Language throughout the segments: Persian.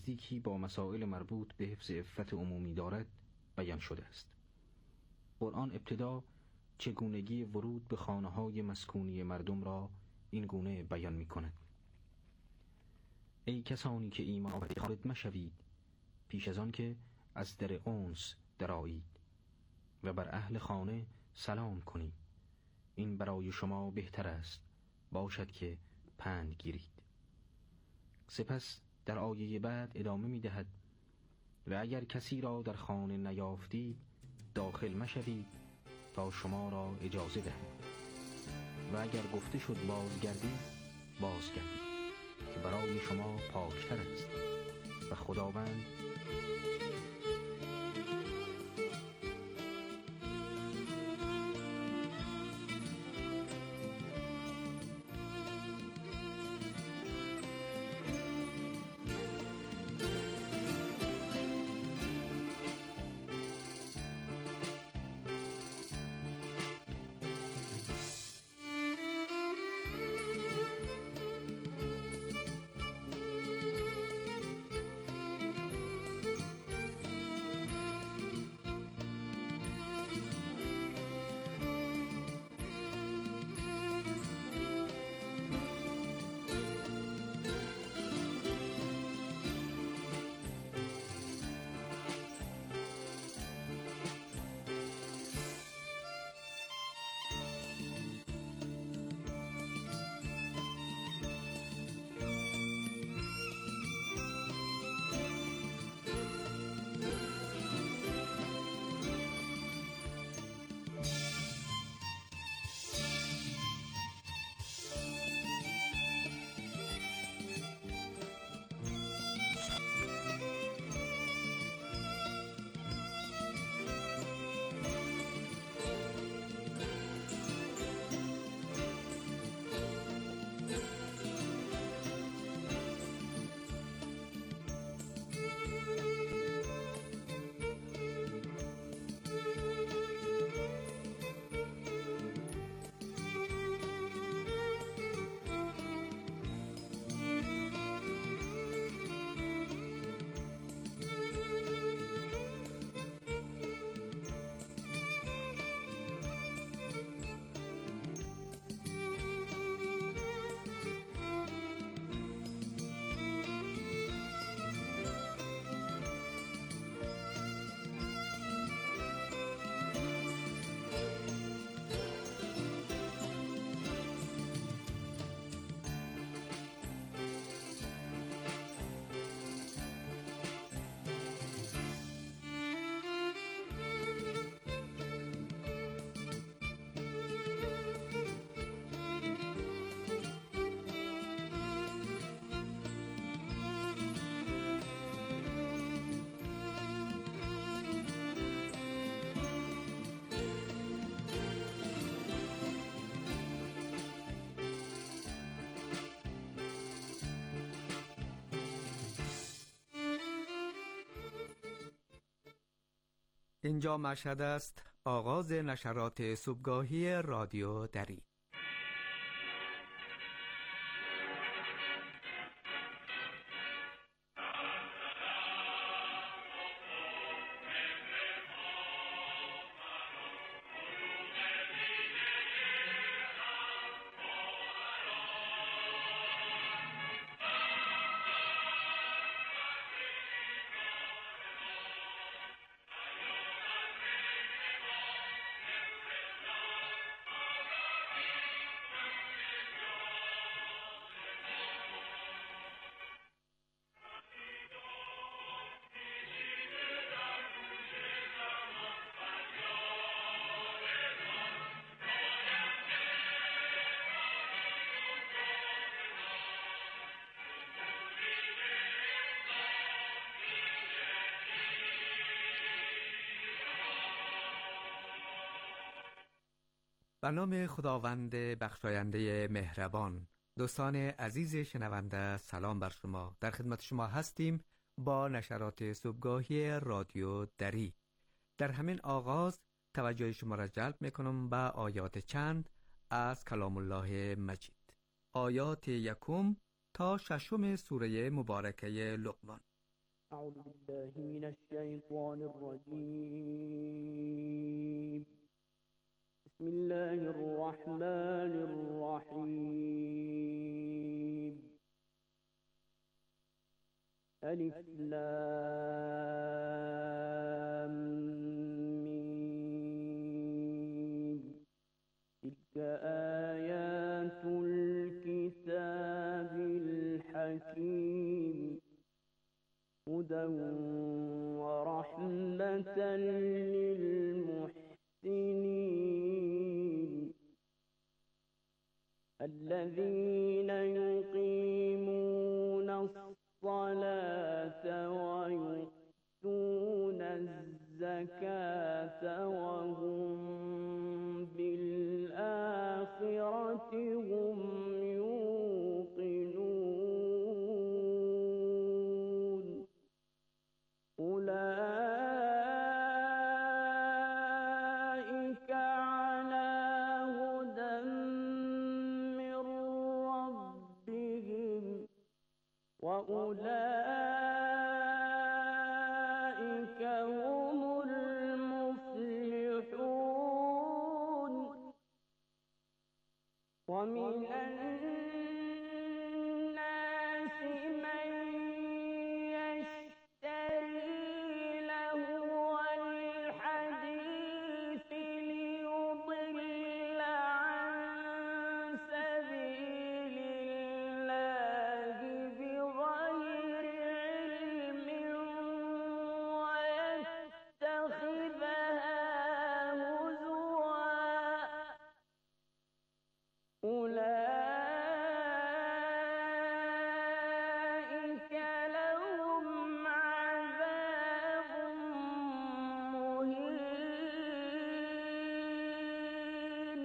نزدیکی با مسائل مربوط به حفظ عفت عمومی دارد بیان شده است. قرآن ابتدا چگونگی ورود به خانه‌های مسکونی مردم را این گونه بیان می‌کند: ای کسانی که ایمان آورده خارج مشوید پیش از آن که از در انس درآیید و بر اهل خانه سلام کنید، این برای شما بهتر است باشد که پند گیرید. سپس در آیه بعد ادامه می‌دهد: و اگر کسی را در خانه نیافتید داخل مشوید تا شما را اجازه دهید و اگر گفته شد بازگردید که برای شما پاکتر است و خداوند اینجا مشهد است، آغاز نشرات صبحگاهی رادیو دری. به نام خداوند بخشاینده مهربان. دوستان عزیز شنونده، سلام بر شما. در خدمت شما هستیم با نشرات صبحگاهی رادیو دری. در همین آغاز توجه شما را جلب میکنم به آیات چند از کلام الله مجید. آیات 1 تا 6 سوره مبارکه لقمان. أعوذ بالله من الشيطان الرجيم. بسم الله الرحمن الرحيم. ألف لام ميم. تلك آيات الكتاب الحكيم، هدى ورحمة للمحسنين الذين يقيمون الصلاة ويؤتون الزكاة وهم بالآخرة هم يوقنون. أولئك على هدى من ربهم وأولئك هم المفلحون. ومن الناس من يشتري لهو الحديث ليضل عن سبيل الله بغير علم ويتخذها هزوا. أولئك لهم عذاب مهين.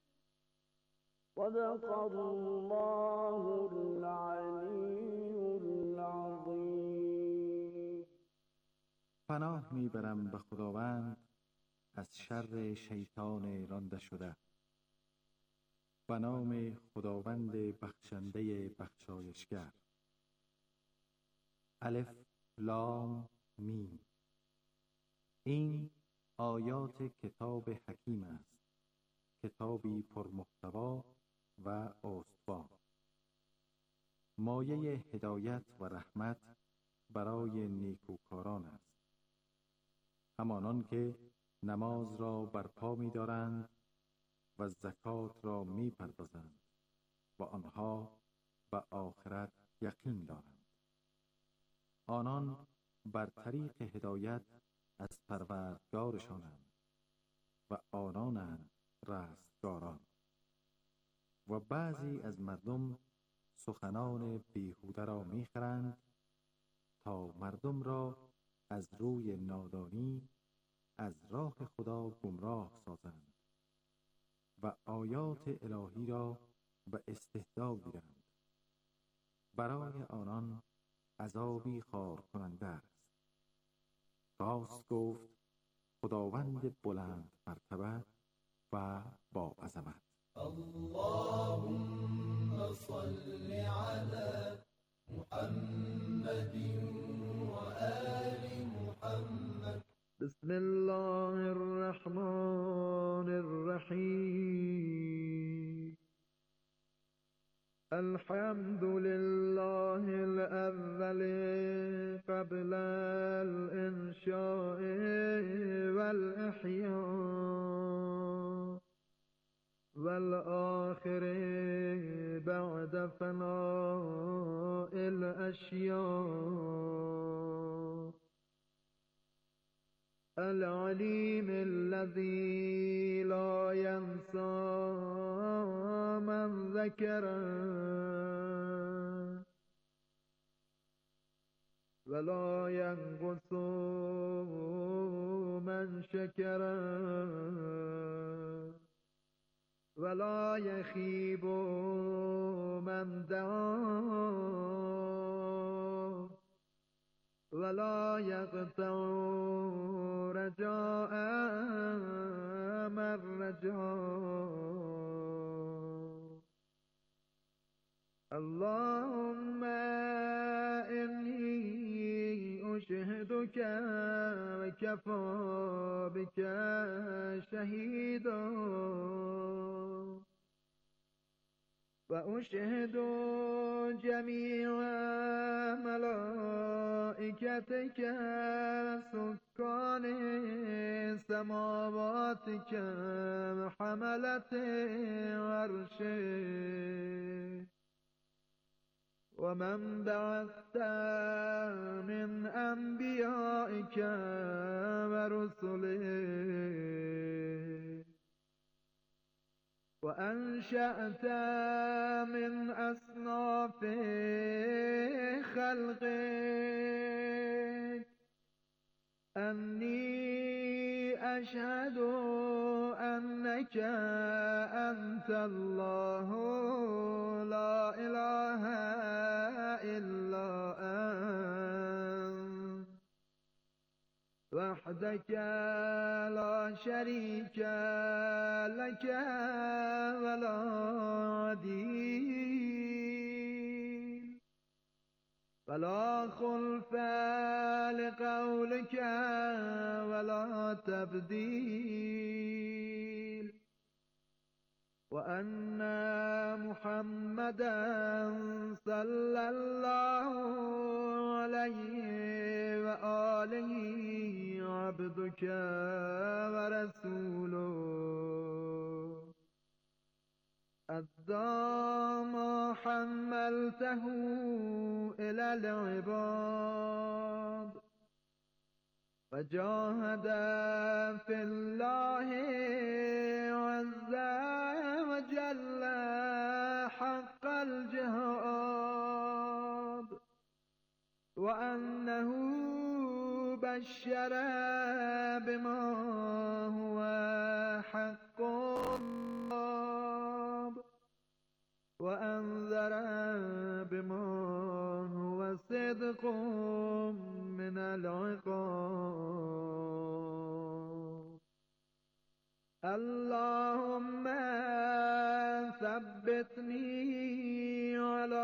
صدق الله العلي العظيم. پناه میبرم به خداوند از شر شیطان رانده شده. به نام خداوند بخشنده بخشایشگر. الف لام میم. این آیات کتاب حکیم است، کتابی پرمحتوا و استوار، مایه هدایت و رحمت برای نیکوکاران است، همانان که نماز را برپا می‌دارند و زکات را می‌پردازند و آنها به آخرت یقین دارند. آنان بر طریق هدایت از پروردگارشانند و آنانند رستگاران. و بعضی از مردم سخنان بیهوده را می‌خرند تا مردم را از روی نادانی از راه خدا گمراه سازند و آیات الهی را به استهزا گیرند. برای آنان عذابی خار کننده است. راست گفت خداوند بلند مرتبه و با عظمت. اللهم صل على محمد و آل محمد. بسم الله الرحمن الرحیم. الحمد لله الأول قبل الإنشاء والإحياء والآخر بعد فناء الأشياء. العليم الذي لا ينسى من ذكره ولا ينقص من شكره ولا يخيب من دعاه ولا يقطع رجاء من رجاه. اللهم إني أشهدك وكفى بك شهيدا وأشهد جميع ملائكتك سكان سماواتك وحملة عرشك ومن بعثت من أنبيائك ورسلك وأنشأت من أصناف خلقك أني أشهد أنك أنت الله لا إله إلا أنت وحدك لا شريك لك ولا عديل ولا خلف لقولك ولا تبديل وأن محمدا صلى الله عليه وآله عبدك ورسوله أدى ما حملته إلى العباد وجاهد في الله عز وجل حق الجهاد وأنه بشر بما هو حق وأنذر بما هو صدق من العقاب اللهم ثبتني على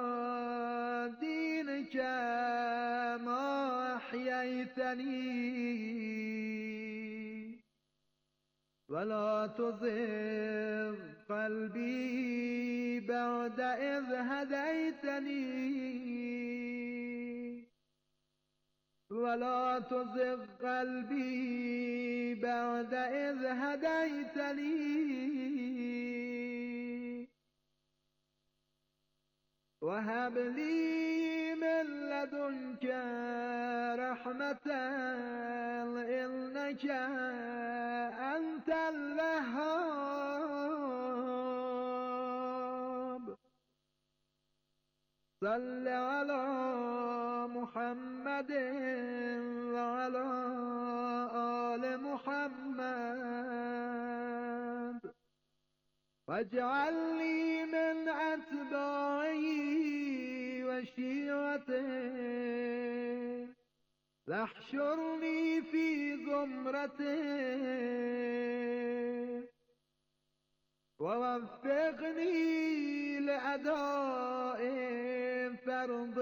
دينك ما أحييتني ولا تزغ قلبي بعد إذ هديتني ولا تزغ قلبي بعد إذ هديتني وهب لي من لدنك رحمة إنك أنت الوهاب صل على محمد وعلى آل محمد واجعلني من أتباعه وشيعته واحشرني في زمرته ووفقني لأداء فرض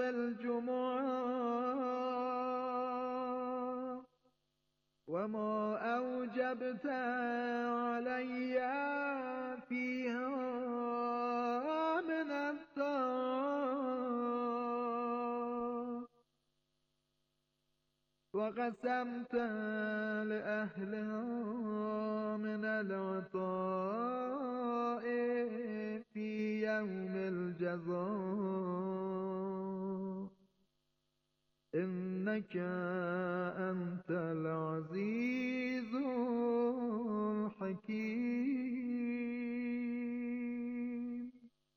الجمعة وما أوجبت علي فيها من الطاعة وقسمت لأهلها من العطاء في يوم الجزاء إنك أنت العزيز الحكيم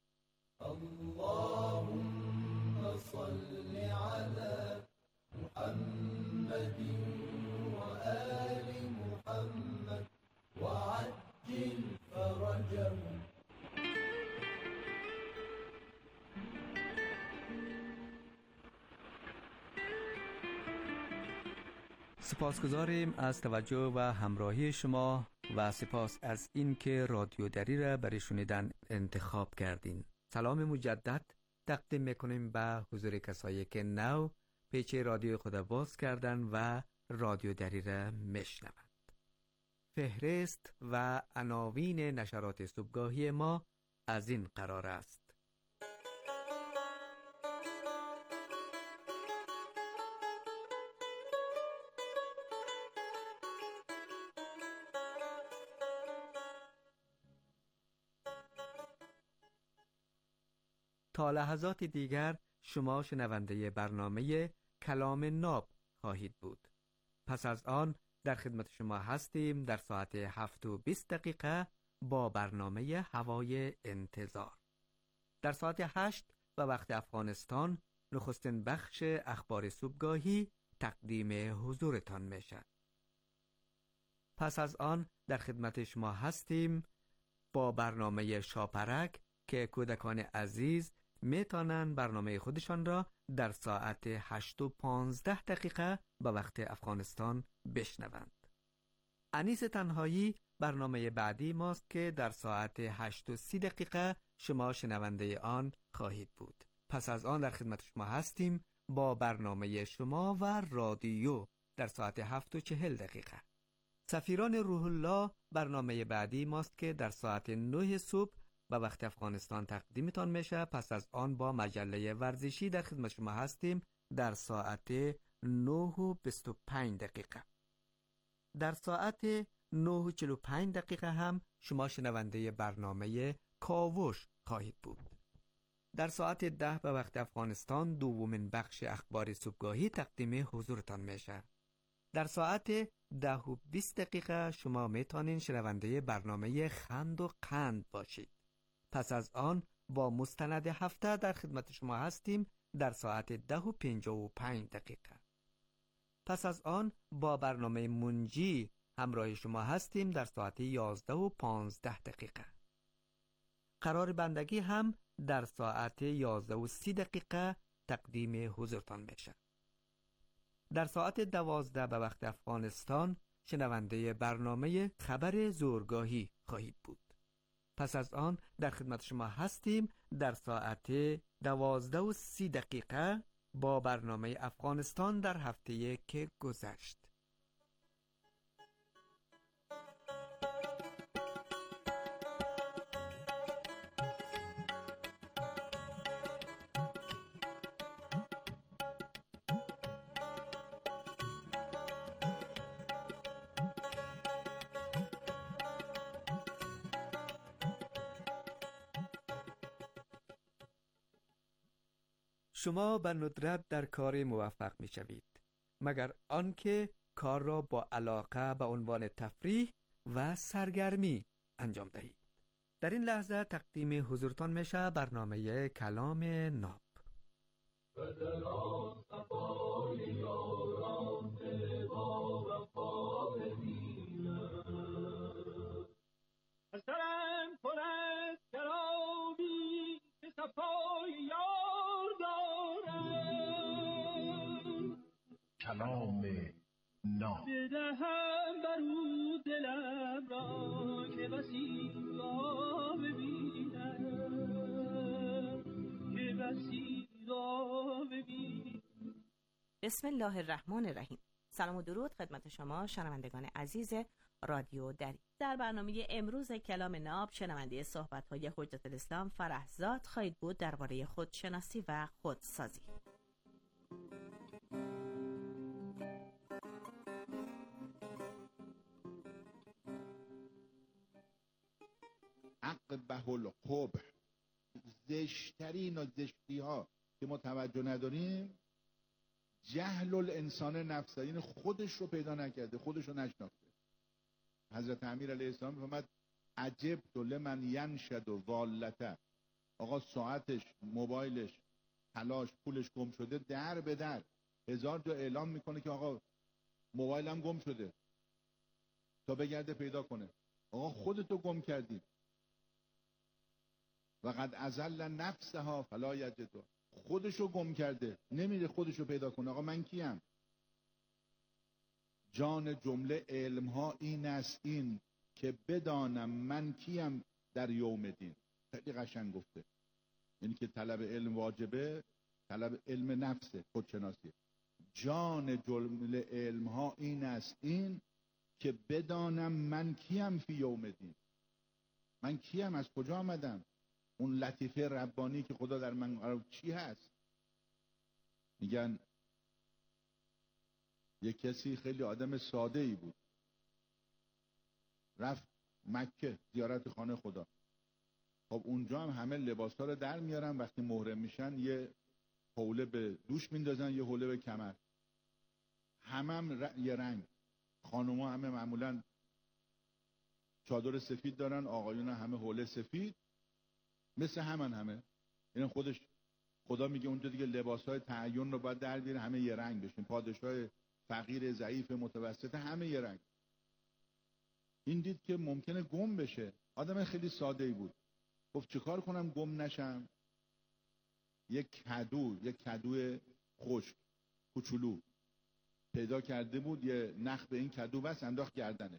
اللهم صل على محمد وآل محمد وعجل فرجهم. سپاسگزاریم از توجه و همراهی شما و سپاس از اینکه رادیو دری را برای شنیدن انتخاب کردین. سلام مجدد تقدیم میکنیم به حضور کسایی که نو پیچ رادیو خود باز کردن و رادیو دری را میشنوند. فهرست و عناوین نشرات صبحگاهی ما از این قرار است: تا لحظات دیگر شما شنونده برنامه کلام ناب خواهید بود. پس از آن در خدمت شما هستیم در ساعت 7:20 با برنامه هوای انتظار. در ساعت 8 و وقت افغانستان نخستین بخش اخبار صبحگاهی تقدیم حضورتان میشد. پس از آن در خدمت شما هستیم با برنامه شاپرک که کودکان عزیز میتونن برنامه خودشان را در ساعت 8:15 به وقت افغانستان بشنوند. انیس تنهایی برنامه بعدی ماست که در ساعت 8:30 شما شنونده آن خواهید بود. پس از آن در خدمت شما هستیم با برنامه شما و رادیو در ساعت 7:40. سفیران روح الله برنامه بعدی ماست که در ساعت 9 صبح و وقت افغانستان تقدیمتان میشه. پس از آن با مجله ورزشی در خدمت شما هستیم در ساعت 9:25. در ساعت 9:45 هم شما شنونده برنامه کاوش خواهید بود. در ساعت 10 به وقت افغانستان دومین بخش اخبار صبحگاهی تقدیم حضورتان میشه. در ساعت 10:20 شما میتونین شنونده برنامه خند و قند باشید. پس از آن با مستند هفته در خدمت شما هستیم در ساعت 10:55. پس از آن با برنامه منجی همراه شما هستیم در ساعت 11:15. قرار بندگی هم در ساعت 11:30 تقدیم حضورتان میشه. در ساعت 12 به وقت افغانستان شنونده برنامه خبر زورگاهی خواهید بود. پس از آن در خدمت شما هستیم در ساعت 12:30 با برنامه افغانستان در هفته که گذشت. شما به ندرت در کار موفق می شوید مگر آنکه کار را با علاقه به عنوان تفریح و سرگرمی انجام دهید. در این لحظه تقدیم حضورتان میشه برنامه کلام ناب. سرم پر از شرابی که صفای یار دارم، کلام ناب. بدهم بر او دلم را که بسی را ببینم، که بسی را ببینم. بسم الله الرحمن الرحیم. سلام و درود خدمت شما شنوندگان عزیز رادیو دری. در برنامه امروز کلام ناب شنونده صحبت‌های حجت الاسلام فرحزاد خواهید بود درباره خودشناسی و خودسازی. اقبح القبح، زشترین و زشتی ها که ما توجه نداریم، جهل الانسان نفسه، یعنی خودش رو پیدا نکرده، خودش رو نشناخته. حضرت امیر علیه السلام فرمود عجبت لمن ینشد و والته. آقا ساعتش، موبایلش، تلاش، پولش گم شده، در به در 1000 جا اعلام میکنه که آقا موبایلم گم شده تا بگرده پیدا کنه. آقا خودتو گم کردی. و قد ازل نفسها فلا یجد، خودشو گم کرده نمیره خودشو پیدا کنه. آقا من کیم؟ جان جمله علم ها این است این که بدانم من کیم در یوم دین. خیلی قشنگ گفته. یعنی که طلب علم واجبه، طلب علم نفسه، خودشناسیه. جان جمله علم ها این است این که بدانم من کیم فی یوم دین. من کیم، از کجا آمدم، اون لطیفه ربانی که خدا در من قرار چی هست. میگن یک کسی خیلی آدم ساده ای بود، رفت مکه زیارت خانه خدا. خب اونجا هم همه لباسا رو در میارن، وقتی محرم میشن یه حوله به دوش میندازن، یه حوله به کمر، همه یه رنگ. خانوما همه معمولا چادر سفید دارن، آقایون همه حوله سفید، مثل همه. این خودش خدا میگه اونجا دیگه لباسای تعین رو باید در بیاره، همه یه رنگ بشین. پادشاه فقیر، ضعیف، متوسط، همه یه رنگ. این دید که ممکنه گم بشه. آدم خیلی ساده ای بود. گفت چیکار کنم گم نشم؟ یک کدو خشک کوچولو پیدا کرده بود، یه نخ به این کدو بس انداخت گردنش.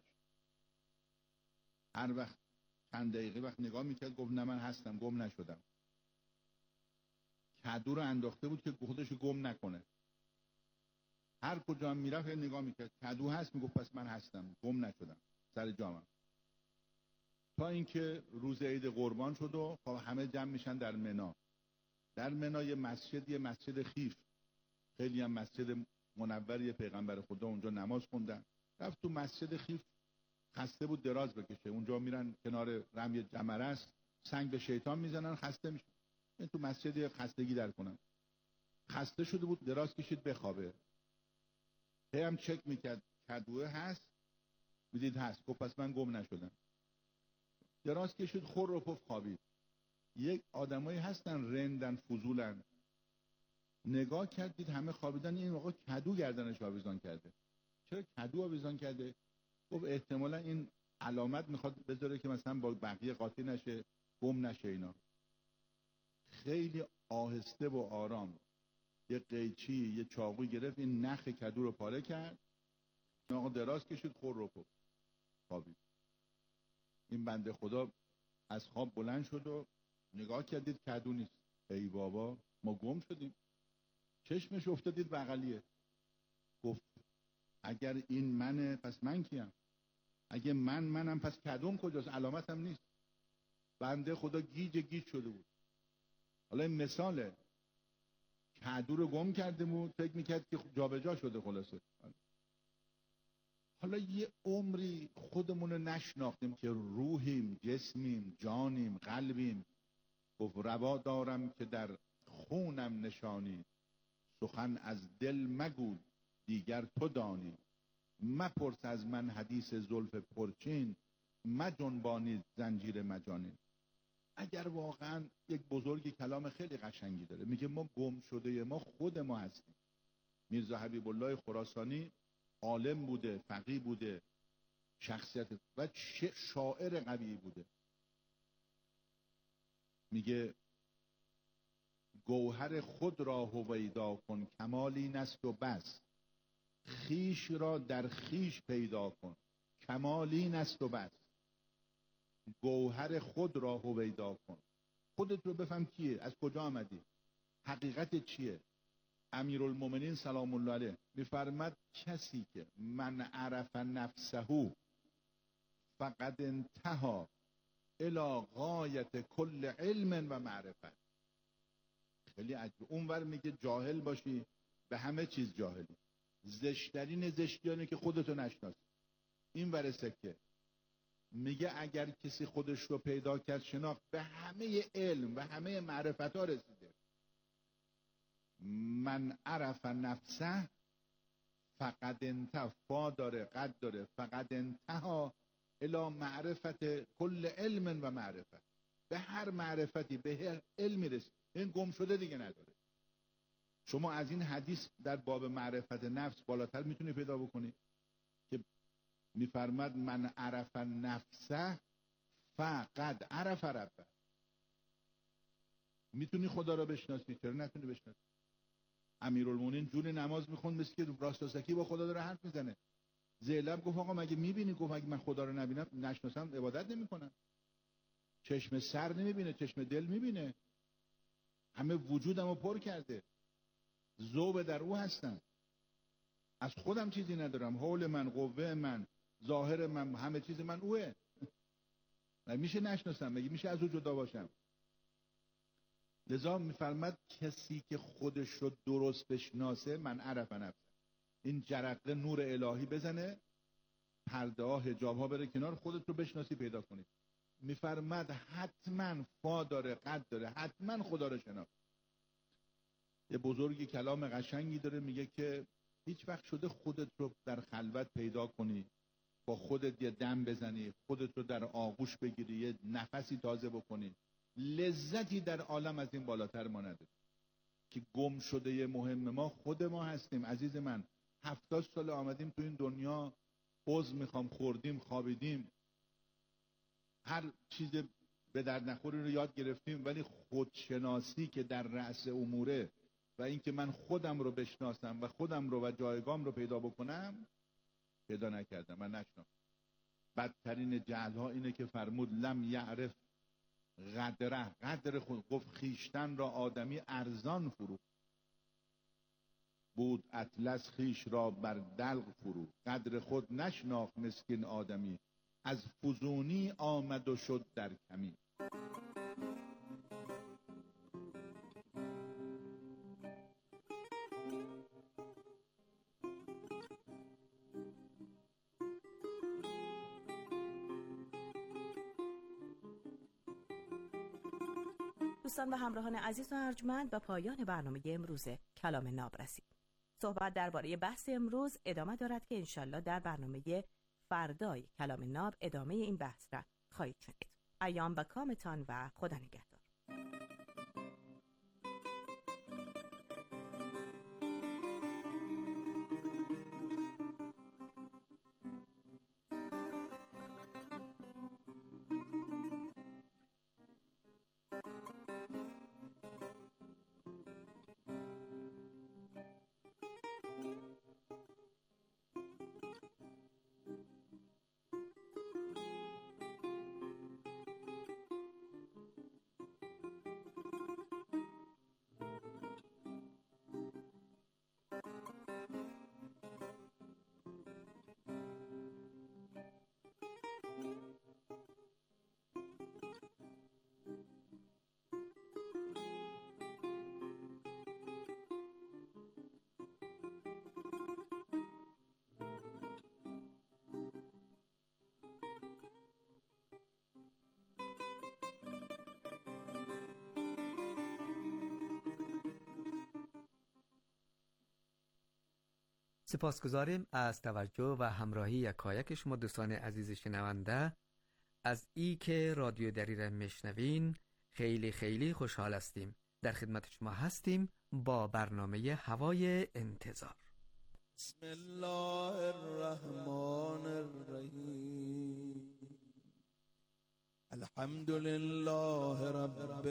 هر وقت چند دقیقه وقت نگاه میکرد، گفت نه من هستم، گم نشدم. کدو رو انداخته بود که خودش گم نکنه. هر کجا هم میرفت نگاه میکرد، کدو هست، میگفت پس من هستم، گم نشدم، سر جامم. تا اینکه روز عید قربان شد و همه جمع میشن در منا. در منا یه مسجد خیف، خیلی هم مسجد منوری پیغمبر خدا، اونجا نماز خوندن. رفت تو مسجد خیف، خسته بود دراز بکشه. اونجا میرن کنار رمی جمره است، سنگ به شیطان میزنن، خسته میشه. این تو مسجد خستگی در کنن. خسته شده بود، دراز کشید بخوابه. هم چک میکرد کدوه هست، میدید هست، گفت پس من گم نشدم. دراز کشید، خور رو پف خوابید. یک آدمایی هستن رندن، فضولن. نگاه کردید همه خوابیدن، این آقا کدو گردنش آویزان کرده. چرا کدو آویزان کرده؟ گفت احتمالا این علامت میخواد بذاره که مثلا با بقیه قاطی نشه، گم نشه اینا. خیلی آهسته و آرام یه قیچی، یه چاقو گرفت، این نخ کدو رو پاره کرد. آقا دراز کشید، خور رو پف خوابید. این بنده خدا از خواب بلند شد و نگاه کردید کدو نیست. ای بابا ما گم شدیم. چشمش افتادید بغلیه. گفت اگر این منه پس من کیم؟ اگه منم پس کدوم کجاست؟ علامتم نیست. بنده خدا گیج شده بود. حالا این مثاله، کدو رو گم کرده بود، فکر میکرد که جابجا شده. خلاصه حالا یه عمری خودمون رو نشناختیم که روحیم، جسمیم، جانیم، قلبیم. گفت روا دارم که در خونم نشانی، سخن از دل مگو دیگر تو دانی. مپرس از من حدیث زلف پرچین، مجنبانی زنجیر مجانین. اگر واقعا یک بزرگی کلام خیلی قشنگی داره، میگه ما گم شده ما خود ما هستیم. میرزا حبیب الله خراسانی عالم بوده، فقیه بوده، شخصیت و شاعر قوی بوده. میگه گوهر خود را هویدا کن، کمال این است و بس. خیش را در خیش پیدا کن، کمال این است و بس. گوهر خود را هویدا کن، خودت رو بفهم کیه، از کجا آمدی، حقیقت چیه. امیرالمومنین سلام الله علیه میفرماد کسی که من عرف نفسه فقد انتهى الی غایت کل علم و معرفت. خیلی عجیب. اونور میگه جاهل باشی به همه چیز جاهلی، زشترین زشتیانه که خودتو نشناسی. این ور سکه میگه اگر کسی خودش رو پیدا کرد، شناخت، به همه علم و همه معرفت ها رسیده. من عرف نفسه فقد انتهى، فا داره، قد داره، فقد انتهى الی معرفت کل علم و معرفت. به هر معرفتی، به هر علمی رسید. این گم شده دیگه نداره. شما از این حدیث در باب معرفت نفس بالاتر میتونی پیدا بکنی که میفرماد من عرف نفسه فقد عرف ربه. میتونی خدا را بشناسی، چرا نتونی بشناسی؟ امیرالمومنین جون نماز میخوند مثل که راستاسکی با خدا داره حرف میزنه. زینب گفت آقا مگه میبینی؟ گفت اگه من خدا رو نبینم نشناسم عبادت نمیکنم. چشم سر نمیبینه، چشم دل میبینه. همه وجودمو پر کرده، ذوب در او هستن. از خودم چیزی ندارم. حول من، قوه من، ظاهر من، همه چیز من اوه. میشه نشناسم؟ میشه از او جدا باشم؟ لذا میفرماد کسی که خودش رو درست بشناسه، من عرف نفسه، این جرقه نور الهی بزنه، پرده ها، حجاب ها بره کنار، خودت رو بشناسی، پیدا کنید. میفرماد حتما فا داره، قد داره، حتما خدا رو شناخت. یه بزرگی کلام قشنگی داره، میگه که هیچ وقت شده خودت رو در خلوت پیدا کنی، با خودت یه دم بزنی، خودت رو در آغوش بگیری، یه نفسی تازه بکنی، لذتی در عالم از این بالاتر ما نداره. که گم شده یه مهم ما خود ما هستیم. عزیز من 70 سال آمدیم تو این دنیا، عضو میخوام، خوردیم، خوابیدیم، هر چیز به درد نخوری رو یاد گرفتیم، ولی خودشناسی که در رأس اموره و اینکه من خودم رو بشناسم و خودم رو و جایگام رو پیدا بکنم، پیدا نکردم، من نشناختم. بدترین جهل ها اینه که فرمود لم یعرف قدره، قدر خود، گفت خیشتن را آدمی ارزان فرو بود، اطلس خیش را بر دلق فرو، قدر خود نشناخت مسکین آدمی، از فزونی آمد و شد در کمی. دوستان و همراهان عزیز و ارجمند، به پایان برنامه امروز کلام ناب رسید. صحبت درباره بحث امروز ادامه دارد که انشالله در برنامه فردای کلام ناب ادامه این بحث را خواهید شنید. ایام به کامتان و خدا نگهدار. سپاسگزاریم از توجه و همراهی یکایک شما دوستان عزیز شنونده. از ای که رادیو دری را میشنوین خیلی خیلی خوشحال هستیم. در خدمت شما هستیم با برنامه هوای انتظار. بسم الله الرحمن الرحیم. الحمد لله رب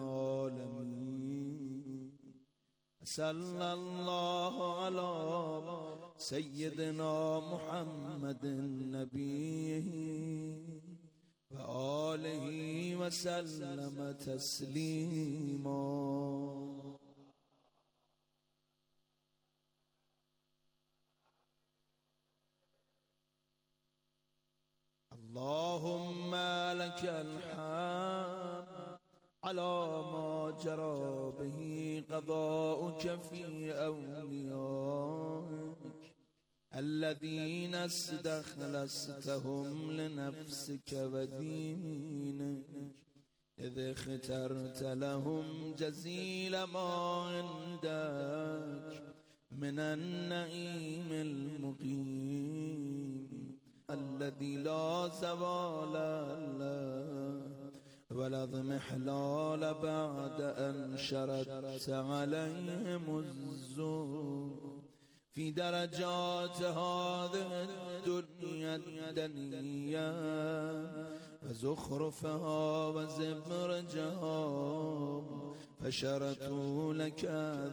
العالمین. صلی الله علی سیدنا محمد نبی و آله و سلم تسلیما. اللهم لك الحمد على ما جرى به قضاؤك في أوليائك الذين استخلصتهم لنفسك ودينك إذ اخترت لهم جزيل ما عندك من النعيم المقيم الذي لا زوال له ولا اضمحلال بعد أن شردت عليهم الزور في درجات هذه الدنيا الدنيا وزخرفها وزبرجها فشرطوا لك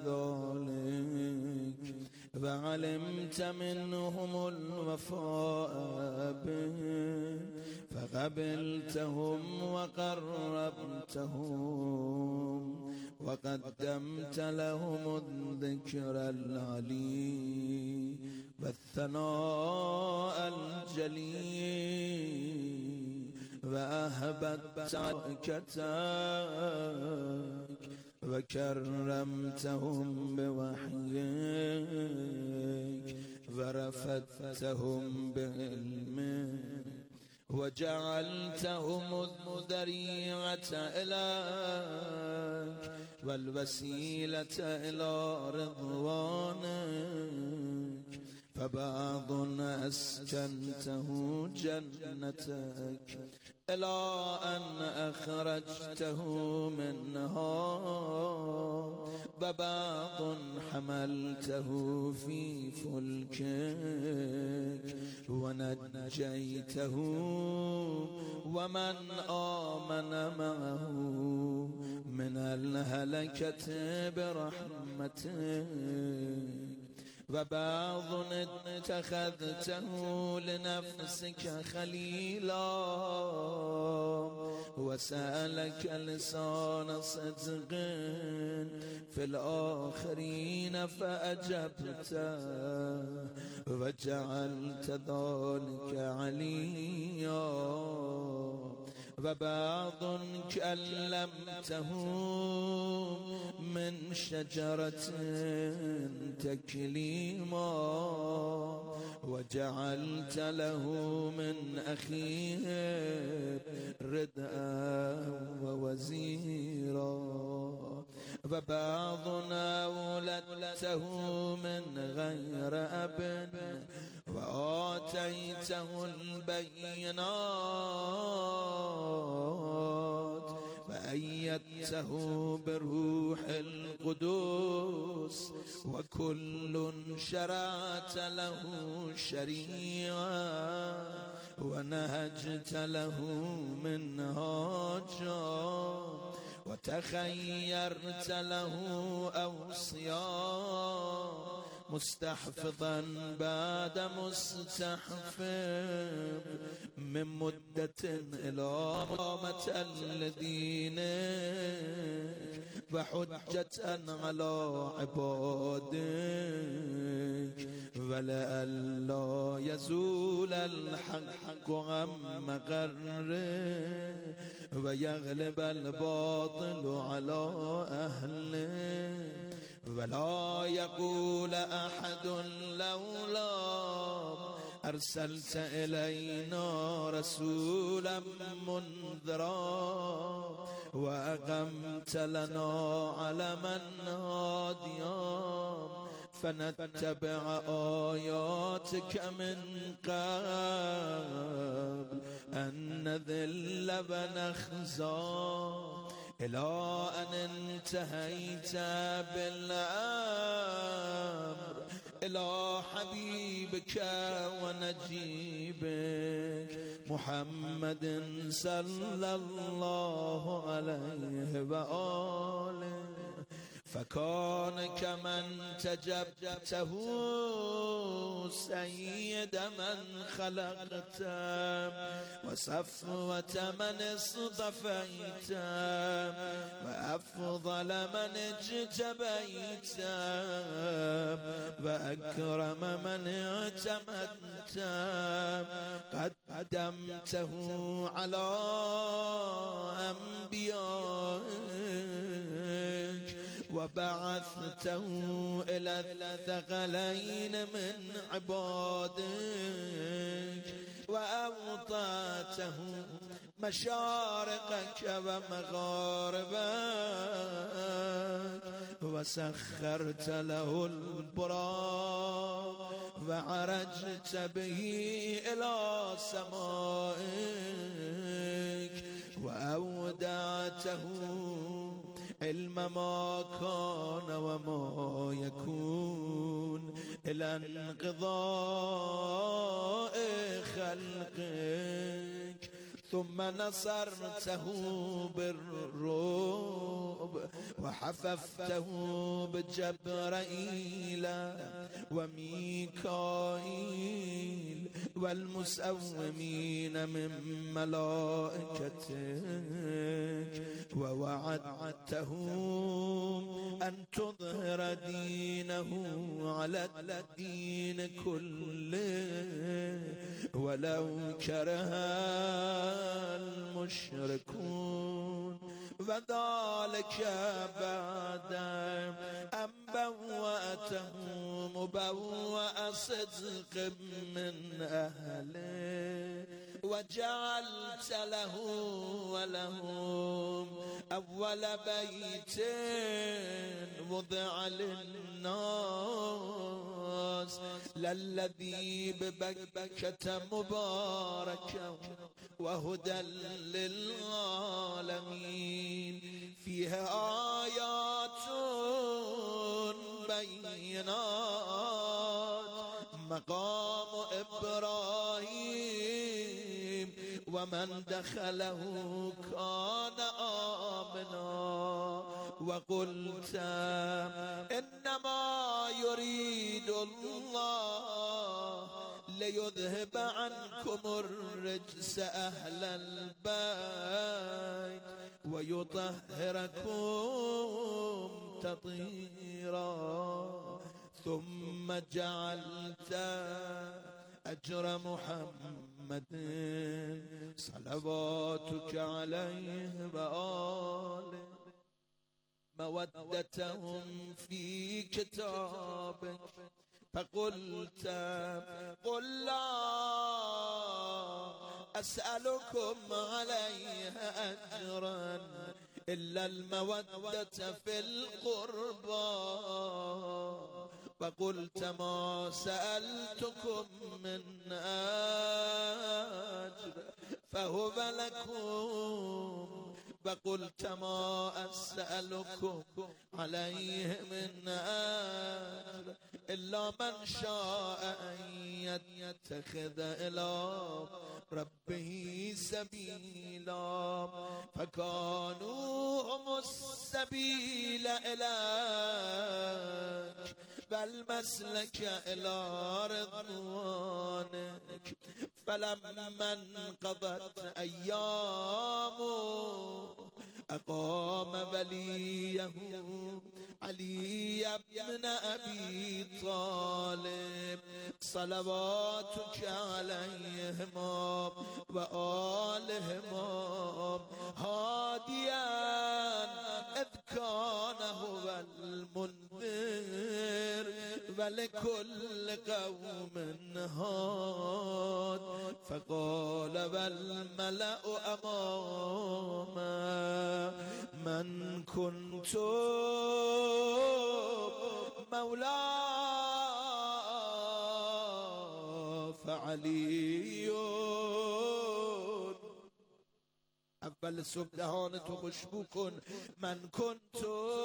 ذلك وعلمت منهم الوفاء به فقبلتهم وقربتهم وقدمت لهم الذكر العلي ثناء الجليل وأهبت بركتك وكرمتهم بوحيك ورفدتهم بعلمك وجعلتهم الذريعة إليك والوسيلة إلى رضوانك فبعض أسكنته جنتك إلى أن أخرجته منها وبعض حملته في فلكك ونجيته ومن آمن معه من الهلكة برحمتك وبعض اتخذته لنفسك خليلا وسألك لسان صدق في الآخرين فأجبته وجعلت ذلك عليا وبعض كلمته من شجرة تكليما وجعلت له من أخيه ردءا ووزيرا وبعضنا ولدته من غير أب وآتيته البينات فأيدته بروح القدس وكل شرعت له شريعة ونهجت له منهاجا وتخيرت له أوصياء مستحفظا بعد مستحفظ من مدة إلى قامة الذين وحجة على عبادك ولئلا يزول الحق عن مقره ويغلب الباطل على أهله ولا يقول أحد لولا أرسلت إلينا رسولا منذرا وأقمت لنا علما هاديا فنتبع آياتك من قبل أن نذل ونخزى إلى أن انتهيت بالأمر إلى حبيبك ونجيبك محمد صلى الله عليه وآله فكان كمن تجبته سيد من خلقت وصفوة من اصطفيت وأفضل من اجتبيت وأكرم من اعتمدت قدمته على أنبيائك وبعثته إلى الثقلين من عبادك وأوطاته مشارقك ومغاربك وسخرت له البراق وعرجت به إلى سمائك وأودعته علم ما كان وما يكون إلى انقضاء خلقك ثم نصرته بالرعب وحففته بجبرائيل وميكائيل والمسومين من ملائكتك ووعدتهم أن تظهر دينه على الدين كله ولو كره المشركون وذلك بعد أن بوأته مبوأ صدق من أهله وجعلت له ولهم أول بيت وضع للناس للذي ببكة مباركا وهدى للعالمين فيها آيات بينات مقام إبراهيم ومن دخله كان آمنا وقلت إنما يريد الله ليذهب عنكم الرجس أهل البيت ويطهركم تطهيرا ثم جعلت أجر محمد صلواتك عليه وآله مودتهم في كتابك فقلت قل لا أسألكم عليه أجرا إلا المودة في القربى وقلت ما سألتكم من أجر فهو لكم وقلت ما أسألكم عليه من أجر إلا من شاء أن يتخذ إلى ربه سبيلا فكانوا هم السبيل إليك والمسلك إلى رضوانك فلما انقضت أيامه أقام وليه علي بن أبي طالب صلواتك عليهما وآلهما هاديا إذ كان هو المنذر ولكل قوم هاد فقال والملأ أماما من كنت مولاه فعلي اول صبح دهانتو خوشبو کن من كنت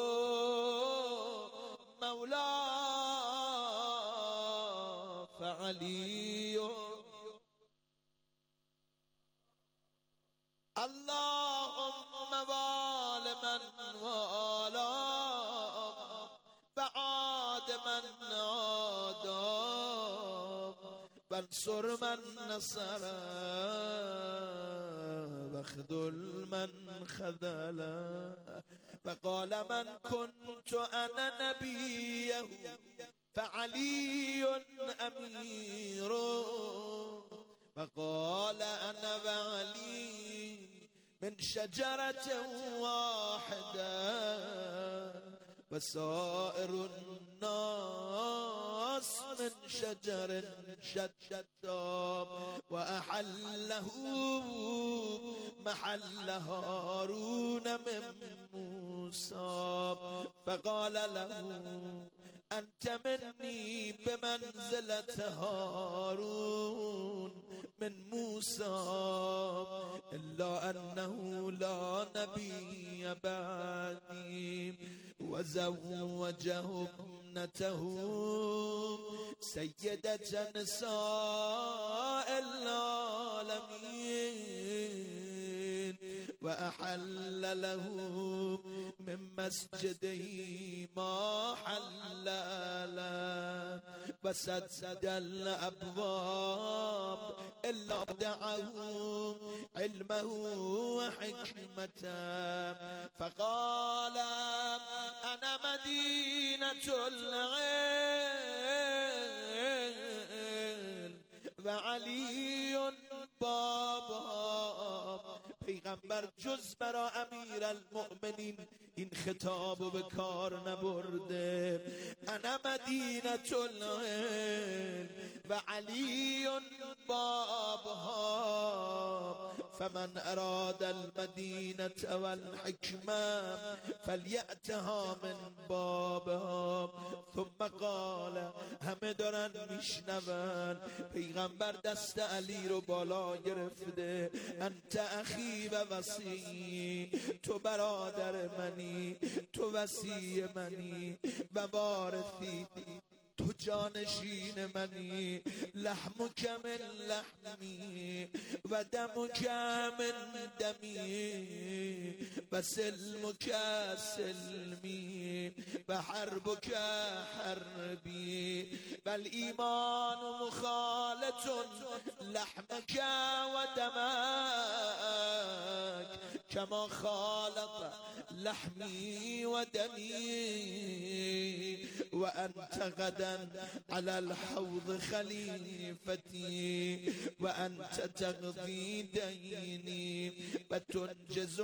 مولاه فعلي اللهم وال من والاه فعاد من عاداه وانصر من نصره واخذل من خذله فقال من كنت أنا نبيه فعلي أميره فقال أنا وعلي من شجرة واحدة وسائر الناس من شجر شتى وأحله محل هارون من موسى فقال له أنت مني بمنزلة هارون من موسى إلا أنه لا نبي بعدي وزوجه ابنته سيدة نساء العالمين وأحل له من مسجده ما حل له وسد الأبواب إلا دعه علمه وحكمته فقال أنا مدينة العلم وعلي بابها. پیغمبر جز برا امیر المؤمنین این خطاب به کار نبرده. انا مدینة العلم و علی بابها فمن اراد المدینة والحکمة فلیأتها من بابها. ثم قال، همه دارن میشنون، پیغمبر دست علی رو بالا گرفته، انت اخی و وصی، تو برادر منی، تو وصی منی و وارثی، تو جانشین منی، لحمک من لحمی و دمک من دمی و سلمک سلمی و حربک حربی و الایمان مخالط لحمک و دمک کما خالط لحمی و دمی و انت غدا على الحوض خليفتي وأنت تقضي ديني وتنجز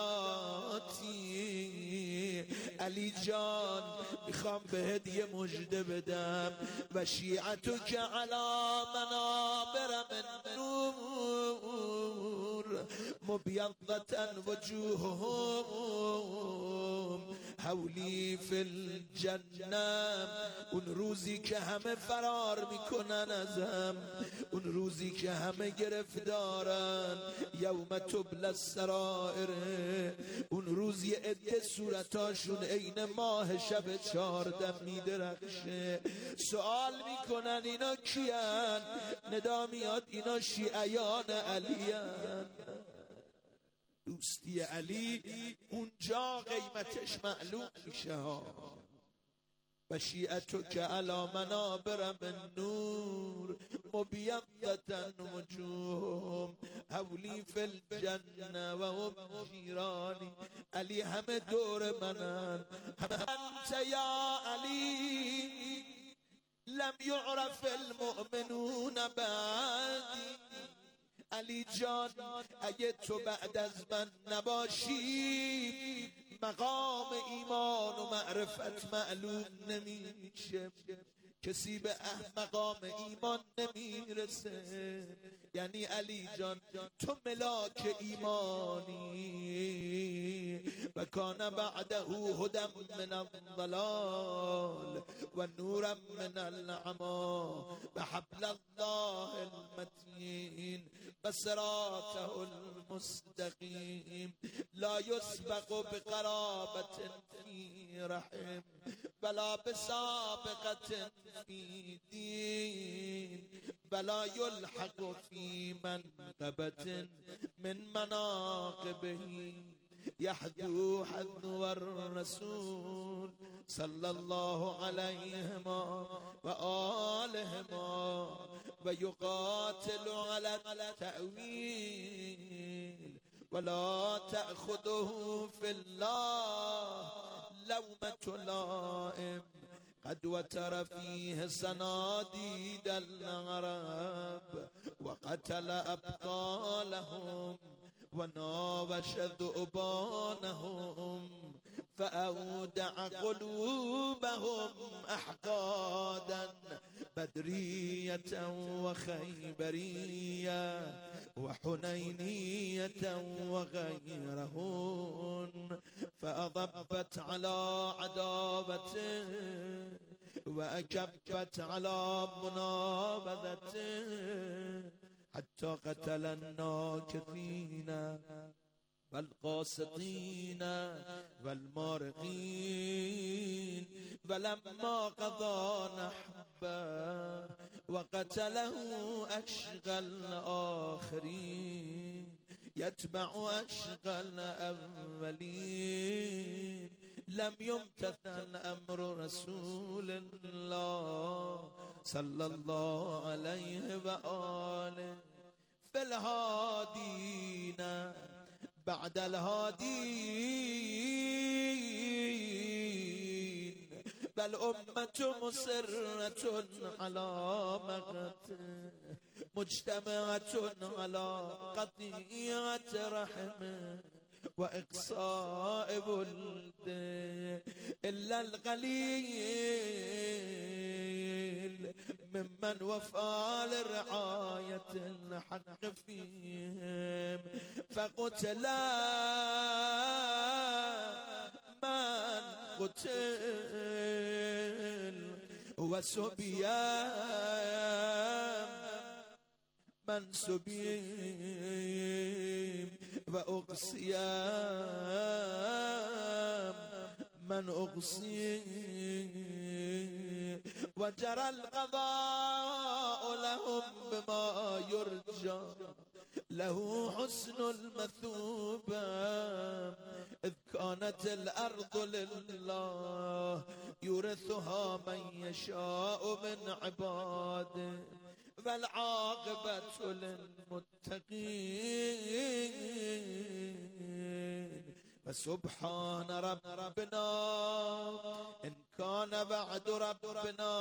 عداتي. علی جان میخوام بهت یه مژده بدم و شیعتک علی منابر من نور مبیضة وجوههم حولی فی الجنه. اون روزی که همه فرار میکنن ازم، اون روزی که همه گرفتارن، یوم تبلی السرائر، اون روزی عده صورتاشون عین ماه شب 14 میدرخشه. سوال میکنن اینا کیان؟ ندا میاد اینا شیعیان علیان. دوستی علی اونجا قیمتش معلوم میشه ها. و شیعتک علی منابر من نور مبیضة وجوههم حولی فی الجنه و هم جیرانی. علی همه دور منن، انت یا علی لم یعرف المؤمنون بعدی. علی جان اگه تو بعد از من نباشی مقام ایمان و معرفت معلوم نمیشه، کسی به مقام ایمان نمیرسه. یعنی علی جان تو ملاک ایمانی و کان بعده هدى من الضلال و نورا من العمی و حبل الله المتین و صراطه المستقیم لا یسبق بقرابة فی رحم ولا بسابقة فی دین ولا يلحق في منقبة من مناقبه يحدو حذو الرسول صلى الله عليهما وآلهما ويقاتل على التأويل ولا تأخذه في الله لومة لائم قد وتر فيه صناديد العرب وقتل أبطالهم وناوش ذؤبانهم فأودع قلوبهم أحقادا بدرية وخيبرية وحنينية وغيرهن فأضبت على عداوته وأكبت على منابذته حتى قتل الناكثين والقاسطين والمارقين ولما قضى نحبه وقتله أشقى الآخرين. يتبع عشق الأولين لم يمتثل أمر رسول الله صلى الله عليه وآله في الهادين بعد الهادين بل أمة مسرة على مقته مجتمعة على قطيعة رحمه وإقصاء ولده إلا القليل ممن وفى لرعاية الحق فيهم فقتل من قتل وسبي من سبي وأقصي من أقصي وجرى القضاء لهم بما يرجى له حسن المثوبة إذ كانت الأرض لله يورثها من يشاء من عباده والعاقبة للمتقين فسبحان ربنا إن كان بعد ربنا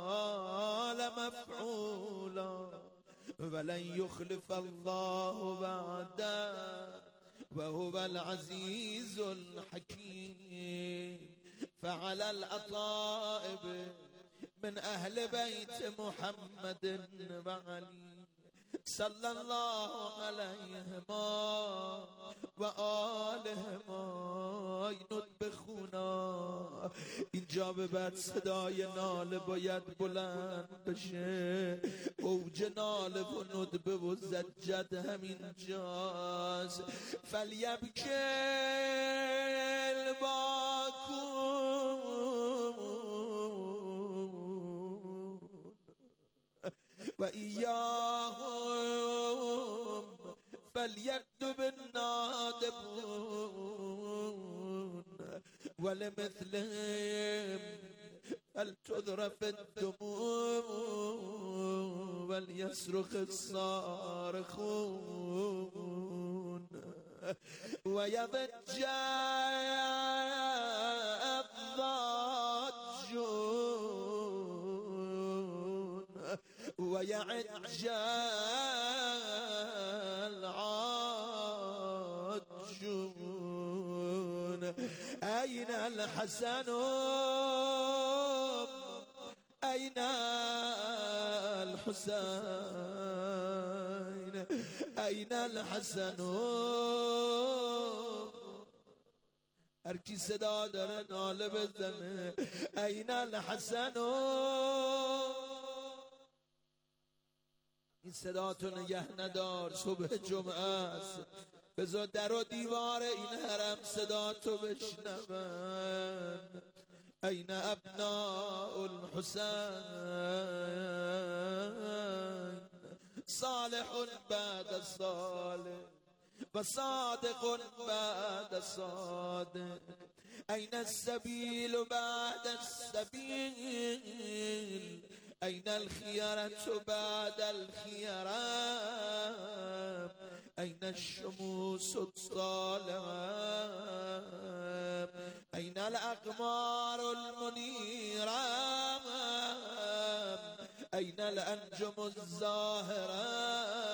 لمفعولا ولن يخلف الله بعده وهو العزيز الحكيم فعلى الأطائب من أهل بيت محمد وعلي صلى الله عليهما وآلهما ينطبخونا اینجا به بعد صدای ناله باید بلند بشه اوج ناله و ندبه و زجد همینجاست فلیبکل باکون و ایاهم فلیکتب النادبون ولمثلهم فلتذرف الدموع وليصرخ الصارخون ويضج الضاجون ويعج العاجون أين الحسن أين الحسين أين الحسن هر کی صدا داره ناله بزنه أين الحسن این صدا تو نگه ندار صبح جمعه است بذار در و دیوار این حرم صدا تو بشنون این ابناء الحسین صالح بعد صالح و صادق بعد صادق این السبیل بعد السبیل أين الخيرة بعد الخيرة أين الشموس الطالعة أين الأقمار المنيرة أين الأنجم الزاهرة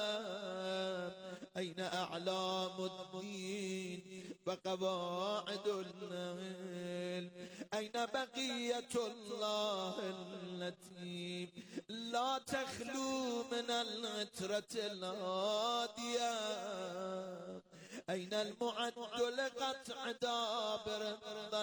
أين أعلام الدين وقواعد النيل أين بقية الله التي لا تخلو من العترة الهادية أين المعد لقطع دابر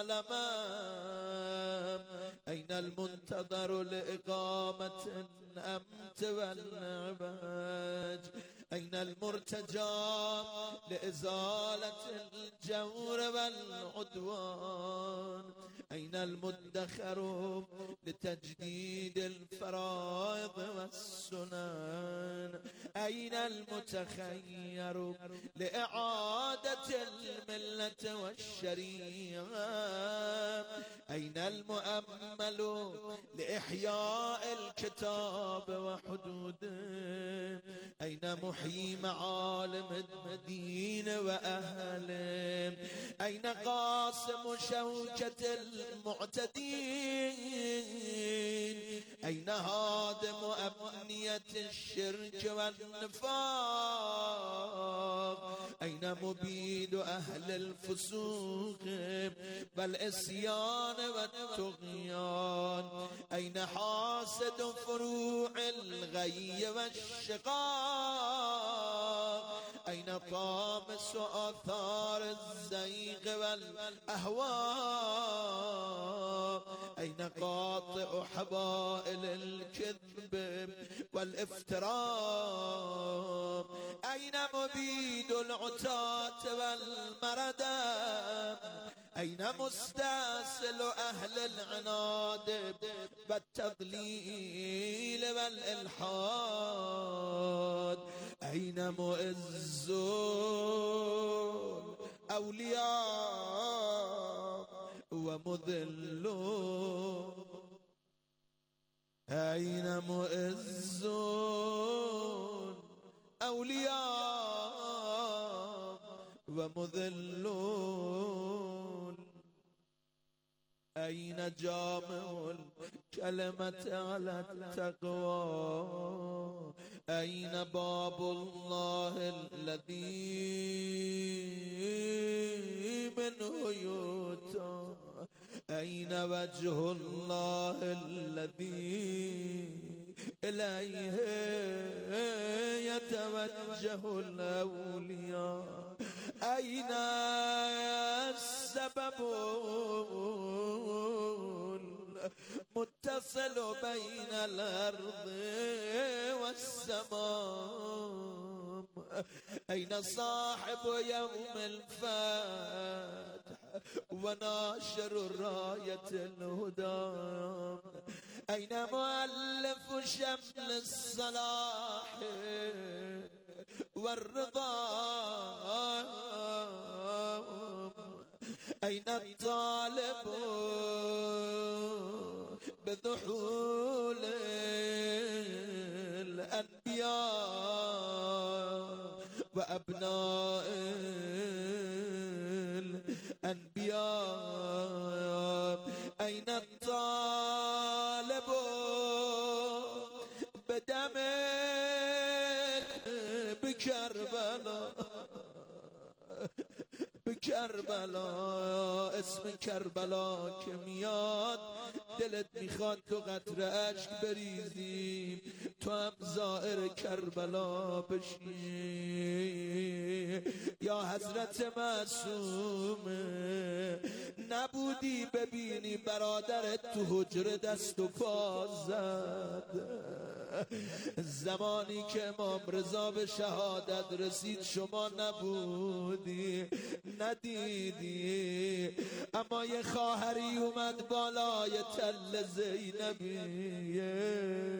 الظلماء أين المنتظر لإقامة الأمت والعباج أين المرتجى لإزالة الجور والعدوان أين المدخر لتجديد الفرائض والسنن أين المتخير لإعادة الملة والشريعة أين المؤمل لإحياء الكتاب وحدوده أين محيي معالم المدينة وأهله أين قاسم شوكة المعتدين أين هادم أمنية الشرك والنفاق أين مبيد أهل الفسوق والعصيان والطغيان أين حاسد فروع الغي والشقاق أين طامس آثار الزيغ والأهواء أين قاطع حبائل الكذب والافتراء أين مبيد العتاة والمردة أين مستأصل أهل العناد والتضليل والإلحاد أين مؤز أولياء ومذل أين مؤز أولياء ومذلون أين جامع الكلمة على التقوى أين باب الله الذي منه يؤتى أين وجه الله الذي إليه يتوجه الأولياء أين السبب المتصل بين الأرض والسماء أين صاحب يوم الفتح وناشر راية الهدى أين مؤلف شمل الصلاح والرضا أين الطالب بذحول الأنبياء وأبناء الأنبياء أين الطالب بدم بكربلاء بكربلاء اسم کربلا که میاد دلت میخواد تو قطره اشک بریزی تو هم زائر کربلا بشی یا حضرت معصومه نبودی ببینی برادرت تو حجره دست و پا زد زمانی که امام رضا به شهادت رسید شما نبودی ندیدی اما یه خواهری اومد بالای تل زینبیه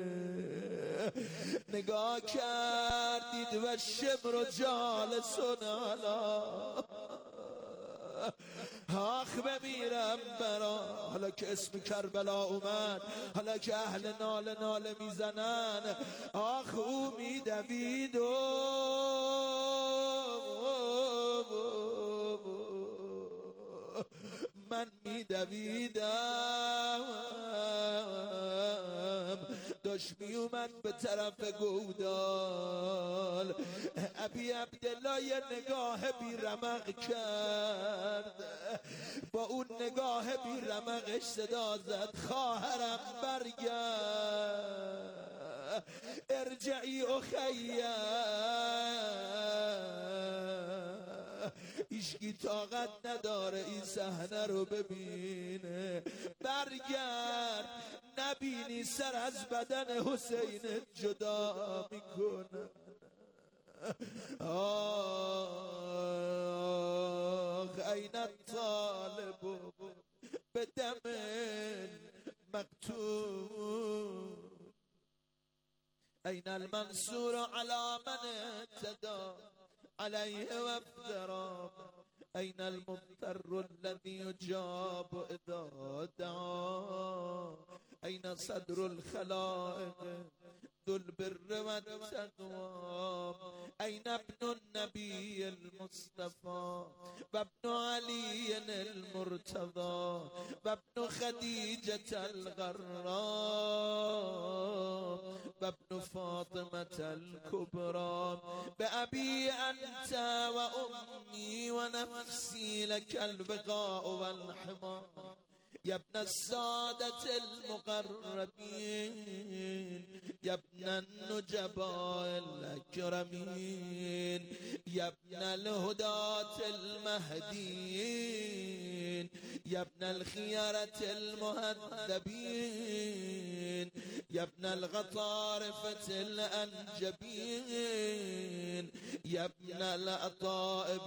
نگاه کردید و شمر و جالسون علا آخ بمیرم برا حالا که اسم کربلا اومد حالا که اهل ناله ناله میزنن آخ او میدوید و من میدویدم داشت میومد به طرف گودال ابی عبدالله یه نگاه بی رمق کرد با اون نگاه بی رمقش صدا زد خواهرم برگرد ارجعی اخیه ایشکی طاقت نداره این صحنه رو ببینه برگرد نبینی سر از بدن حسین جدا میکنه آخ این الطالب به دم مقتول أين المنصور على من اعتدى عليه وافترى أين المضطر الذي يجاب إذا دعا أين صدر الخلائق ذو البر والتقوى أين ابن النبي المصطفى وابن علي المرتضى وابن خديجة الغراء وابن فاطمة الكبرى بأبي أنت وأمي ونفسي لك البقاء والحمى يا ابن السادة المقربين يا ابن النجباء الأكرمين يا ابن الهداة المهديين يا ابن الخيرة المهذبين يا ابن الغطارفة الأنجبين يا ابن الأطائب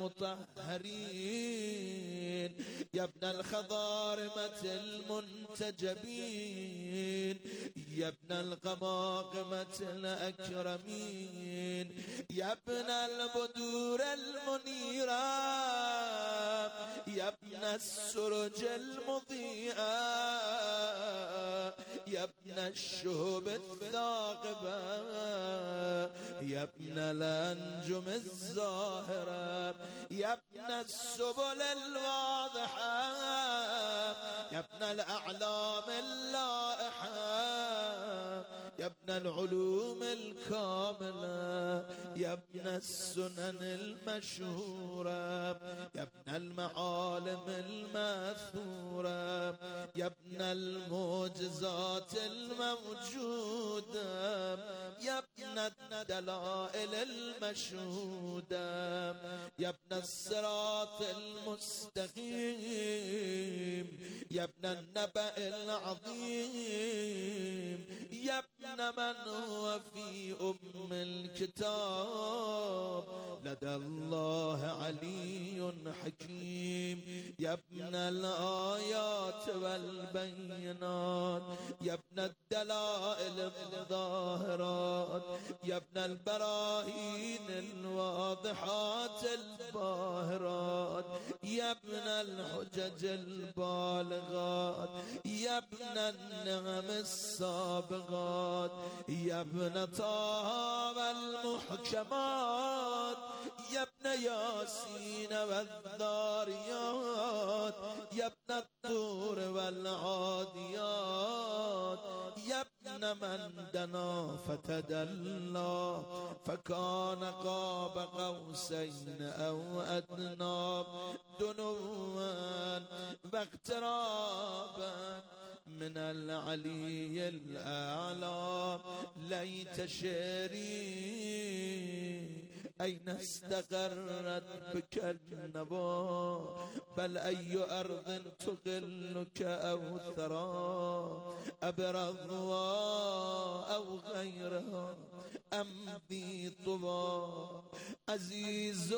المطهرين يا ابن الخضارمة المنتجبين يا ابن القماقمة الأكرمين يا ابن البدور المنيرة يا ابن السرج المضيئة يا ابن الشهب الثاقبة يا ابن الأنجم الزاهرة يا ابن السبل الواضحة يا ابن الأعلام اللائحة يا ابن العلوم الكاملة يا ابن السنن المشهورة يا ابن المعالم الماثورة يا ابن المعجزات الموجودة يا ابن الدلائل المشهودة يا ابن الصراط المستقيم يا ابن النبأ العظيم يا ابن من هو في أم الكتاب لدى الله علي حكيم يا ابن الآيات والبينات يا ابن الدلائل الظاهرات يا ابن البراهين الواضحات الباهرات يا ابن الحجج البالغات يا ابن النعم السابغات يا ابن طه والمحكمات يا ابن ياسين والذاريات يا ابن الطور والعاديات يا ابن من دنا فتدلى فكان قاب قوسين أو أدنى دنوا واقترابا من العلي الأعلى ليت شعري أين استقرت بك النبا بل أي أرض تقلك أو ثرى أبرضها أو غيرها أم ذي طوى عزيز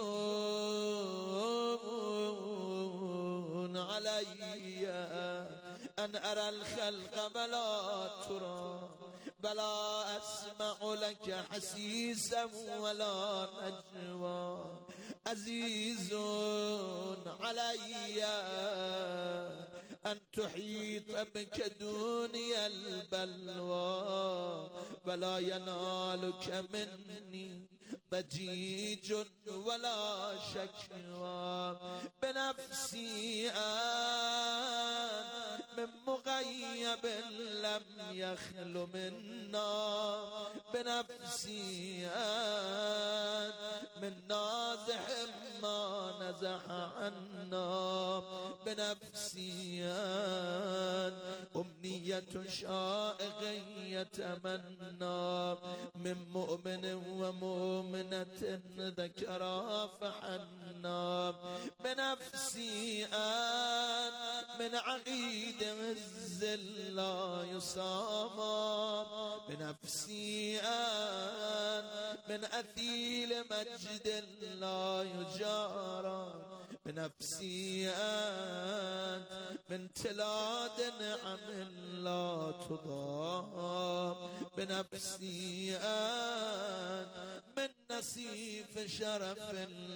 علي أن أرى الخلق بلا ترى بلا أسمع لك حسيسا ولا نجوى عزيز علي أن تحيط بك دنيا البلوى ولا ينالك مني ضجيج ولا شكوى بنفسي من مغيب لم يخل منا بنفسي من نازح ما نزح عنا بنفسي أمنية شائق يتمنى من مؤمن ومؤمنة ذكرى فحنا بنفسي من عقيد عز لا يصام بنفسي من أثيل مجد لا يجارى بنفسي من تلاد نعم لا تضام بنفسي من نصيف شرف